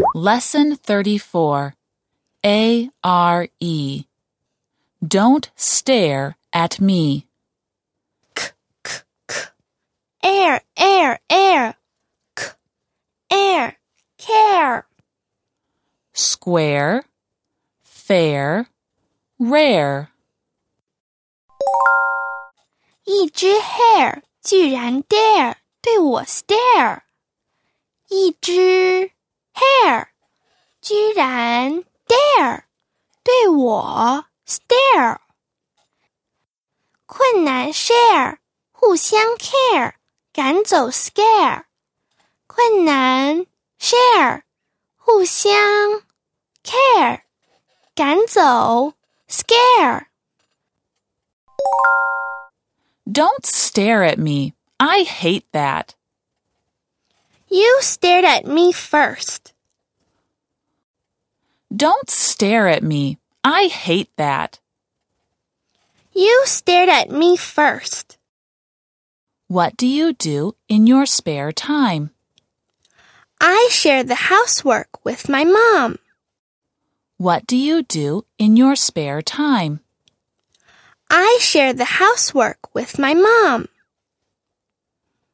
Lesson 34. A-R-E. Don't stare at me. Air, air. Air, care. Square, fair, rare. 一只 hare 居然 dare 对我 stare。一只 hare 居然 dare 对我 stare。困难 share 互相 care 赶走 scare。困难 share 互相 care 赶走 scare。 Don't stare at me. I hate that. You stared at me first. Don't stare at me. I hate that. You stared at me first. What do you do in your spare time? I share the housework with my mom. What do you do in your spare time? I share the housework with my mom.